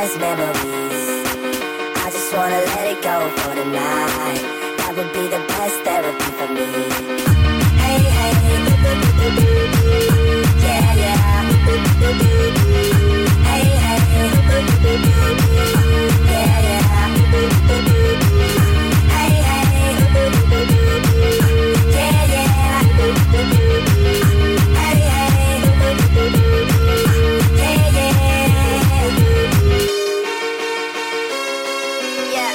best memories. I just wanna let it go for the night. That would be the best therapy for me. Hey, hey, yeah, yeah. Hey, hey, yeah, yeah. Hey, hey, yeah, yeah. Hey, hey, yeah, yeah.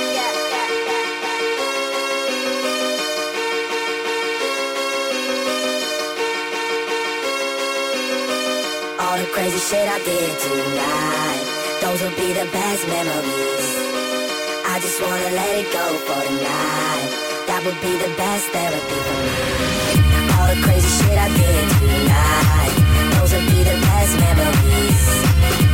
All the crazy shit I did tonight, those will be the best memories. I just wanna let it go for the night. That would be the best therapy for me. All the crazy shit I did tonight, those will be the best memories.